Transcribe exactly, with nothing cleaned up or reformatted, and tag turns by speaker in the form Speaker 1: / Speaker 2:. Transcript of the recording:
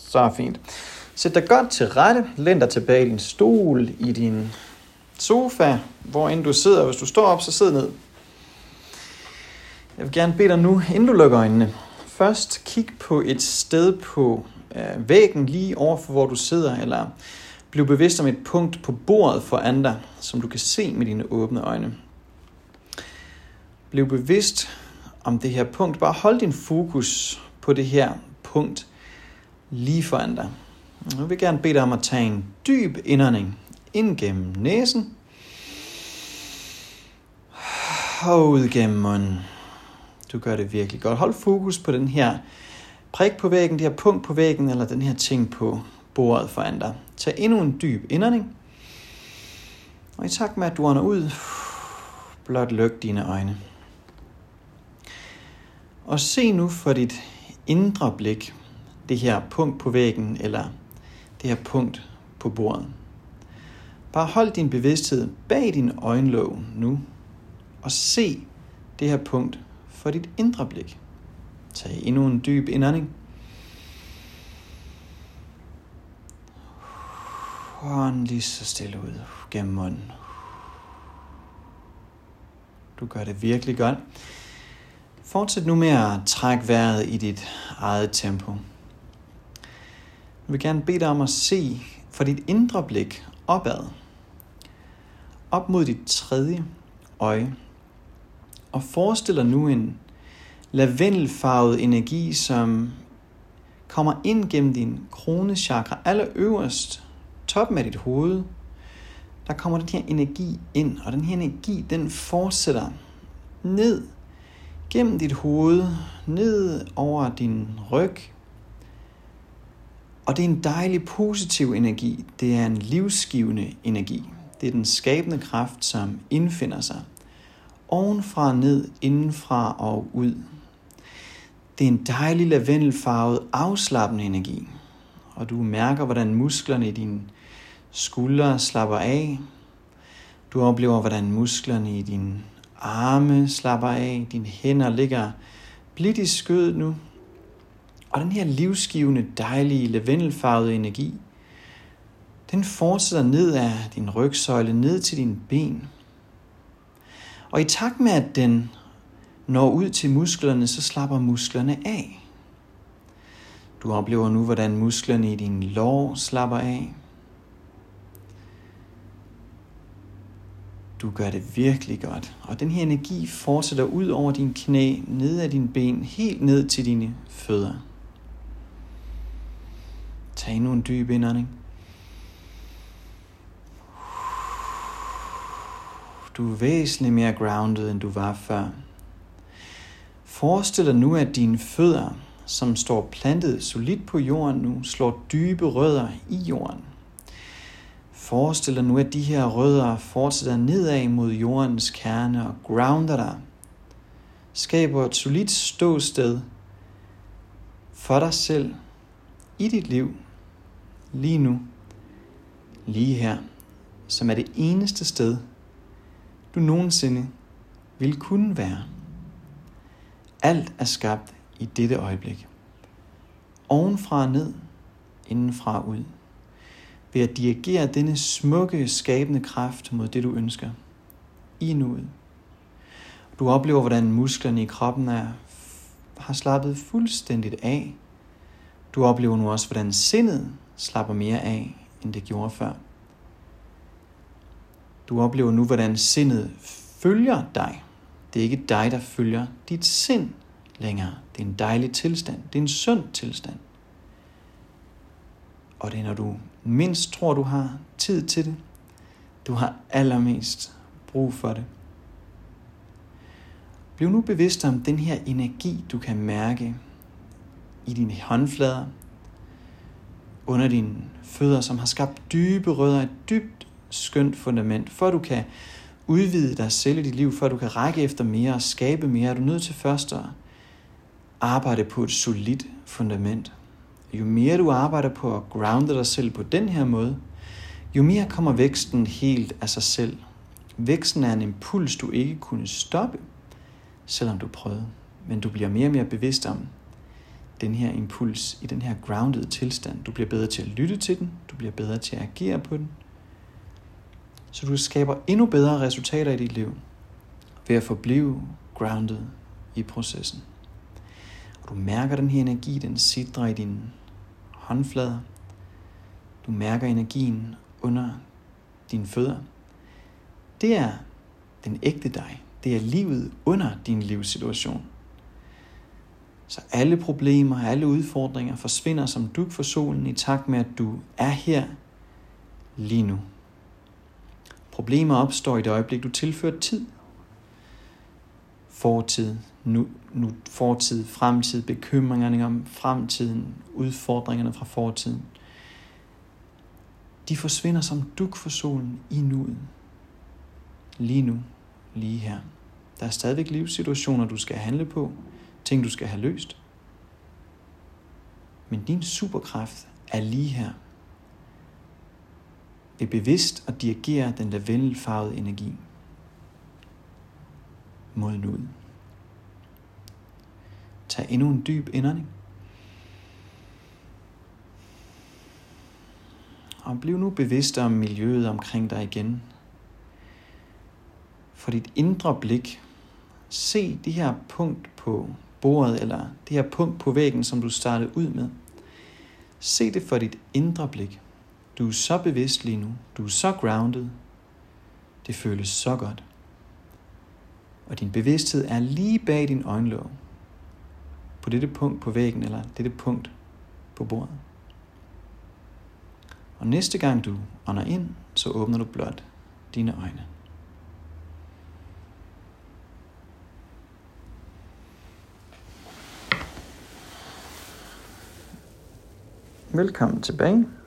Speaker 1: Så fint. Sæt dig godt til rette. Læn dig tilbage i din stol, i din sofa, hvor end du sidder. Hvis du står op, så sid ned. Jeg vil gerne bede dig nu, inden du lukker øjnene, først kig på et sted på øh, væggen lige overfor, hvor du sidder, eller bliv bevidst om et punkt på bordet foran dig, som du kan se med dine åbne øjne. Bliv bevidst om det her punkt. Bare hold din fokus på det her punkt lige foran dig. Nu vil jeg gerne bede dig om at tage en dyb indånding ind gennem næsen og ud gennem munden. Du gør det virkelig godt. Hold fokus på den her prik på væggen, det her punkt på væggen, eller den her ting på bordet foran dig. Tag endnu en dyb indånding. Og i takt med, at du ånder ud, blot luk dine øjne. Og se nu for dit indre blik det her punkt på væggen, eller det her punkt på bordet. Bare hold din bevidsthed bag din øjenlåg nu, og se det her punkt for dit indre blik. Tag endnu en dyb indånding. Ånd lige så stille ud gennem munden. Du gør det virkelig godt. Fortsæt nu med at trække vejret i dit eget tempo. Jeg vil gerne bede dig om at se for dit indre blik opad. Op mod dit tredje øje. Og forestil dig nu en lavendelfarvet energi, som kommer ind gennem din kronechakra, allerøverst, toppen af dit hoved. Der kommer den her energi ind, og den her energi, den fortsætter ned gennem dit hoved, ned over din ryg. Og det er en dejlig positiv energi. Det er en livsgivende energi. Det er den skabende kraft, som indfinder sig ovenfra, ned, indenfra og ud. Det er en dejlig lavendelfarvet, afslappende energi. Og du mærker, hvordan musklerne i dine skuldre slapper af. Du oplever, hvordan musklerne i dine arme slapper af. Dine hænder ligger blidt i skødet nu. Og den her livsgivende, dejlige, lavendelfarvede energi, den fortsætter ned af din rygsøjle, ned til dine ben. Og i takt med, at den når ud til musklerne, så slapper musklerne af. Du oplever nu, hvordan musklerne i din lår slapper af. Du gør det virkelig godt. Og den her energi fortsætter ud over dine knæ, ned ad dine ben, helt ned til dine fødder. Tag nu en dyb indånding. Du er væsentligt mere grounded, end du var før. Forestil dig nu, at dine fødder, som står plantet solidt på jorden nu, slår dybe rødder i jorden. Forestil dig nu, at de her rødder fortsætter nedad mod jordens kerne og grounder dig. Skaber et solidt ståsted for dig selv i dit liv, lige nu, lige her, som er det eneste sted, du nogensinde vil kunne være. Alt er skabt i dette øjeblik. Ovenfra og ned, indenfra og ud. Ved at dirigere denne smukke, skabende kraft mod det, du ønsker. I nuet. Du oplever, hvordan musklerne i kroppen er, har slappet fuldstændigt af. Du oplever nu også, hvordan sindet slapper mere af, end det gjorde før. Du oplever nu, hvordan sindet følger dig. Det er ikke dig, der følger dit sind længere. Det er en dejlig tilstand. Det er en sund tilstand. Og det er, når du mindst tror, du har tid til det. Du har allermest brug for det. Bliv nu bevidst om den her energi, du kan mærke i dine håndflader, under dine fødder, som har skabt dybe rødder, et dybt skønt fundament, for at du kan udvide dig selv i dit liv, for at du kan række efter mere og skabe mere. Er du nødt til først at arbejde på et solidt fundament. Jo mere du arbejder på at grounde dig selv på den her måde, jo mere kommer væksten helt af sig selv. Væksten er en impuls, du ikke kunne stoppe, selvom du prøvede. Men du bliver mere og mere bevidst om, den her impuls i den her grounded tilstand. Du bliver bedre til at lytte til den. Du bliver bedre til at agere på den. Så du skaber endnu bedre resultater i dit liv ved at forblive grounded i processen. Og du mærker den her energi, den sidder i dine håndflader. Du mærker energien under dine fødder. Det er den ægte dig. Det er livet under din livssituation. Så alle problemer, alle udfordringer forsvinder som dug for solen i takt med, at du er her lige nu. Problemer opstår i det øjeblik, du tilfører tid. Fortid, nu, nu fortid, fremtid, bekymringerne om fremtiden, udfordringerne fra fortiden. De forsvinder som dug for solen i nuet. Lige nu, lige her. Der er stadigvæk livssituationer, du skal handle på, ting du skal have løst. Men din superkraft er lige her. Ved bevidst at dirigere den lavendelfarvede energi mod nuet. Tag endnu en dyb indånding. Og bliv nu bevidst om miljøet omkring dig igen. For dit indre blik, se det her punkt på bordet, eller det her punkt på væggen, som du startede ud med. Se det for dit indre blik. Du er så bevidst lige nu. Du er så grounded. Det føles så godt. Og din bevidsthed er lige bag din øjenlåg. På dette punkt på væggen, eller dette punkt på bordet. Og næste gang du ånder ind, så åbner du blot dine øjne. Velkommen tilbage.